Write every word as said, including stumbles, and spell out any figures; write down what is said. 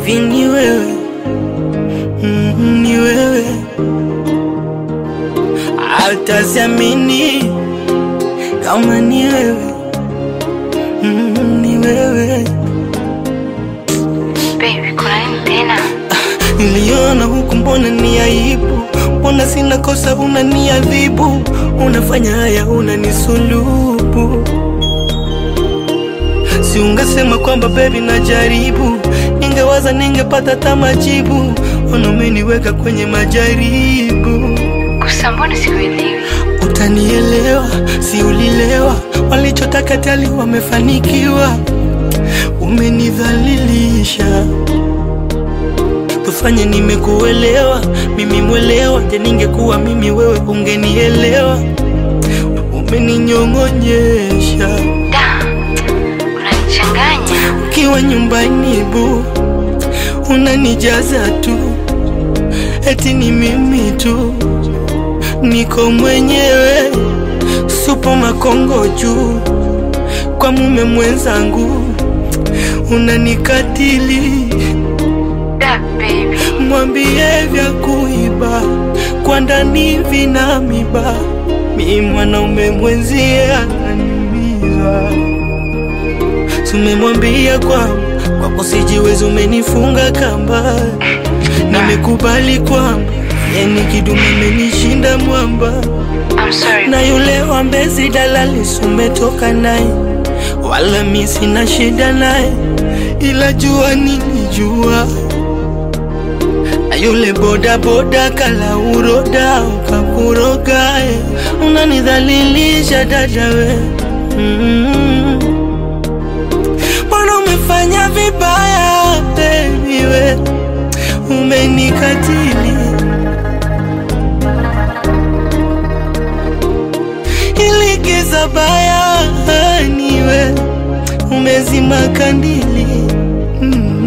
hivi ni wewe, mm, ni wewe. Hata siamini kama ni wewe, mm, ni wewe. Baby, kuna nini tena? Niliona huku mbona ni aibu, mbona sina kosa unaniadhibu, unafanya haya unanisulubu. Si ungesema kwamba baby najaribu, ningewaza ningepata tamajibu, unameniweka kwenye majaribu. Kusa mbona sikuelewi? Utanielewa, si ulilewa, walichotaka tali wamefanikiwa. Umenidhalilisha, tufanye nimekuelewa, mimi mwelewa. Je, ningekuwa mimi wewe ungenielewa? Umeninyongonyesha, Da, unanichanganya. ukiwa nyumbani bu, unanijaza tu, eti ni mimi tu, niko mwenyewe, supo makongo juu, kwa mume mwenzangu unanikatili. Da, baby, Mwambie vya kuiba, kwa ndani vina miba, mimi mwanaume mwenzie ananiumiza. Tumemwambia kwa kwako sijiwezi, umenifunga kamba, nimekubali kwamba yani kidume menishinda mwamba. I'm sorry. Na yule wa Mbezi dalali umetoka naye, wala mimi sina shida naye, ila jua nini jua, na yule boda boda kala uroda ukakuroga. Unanidhalilisha dada we, mm. Mbona umefanya vibaya baby we, umenikatili. Ili giza baya niwe umezima kandili, mm.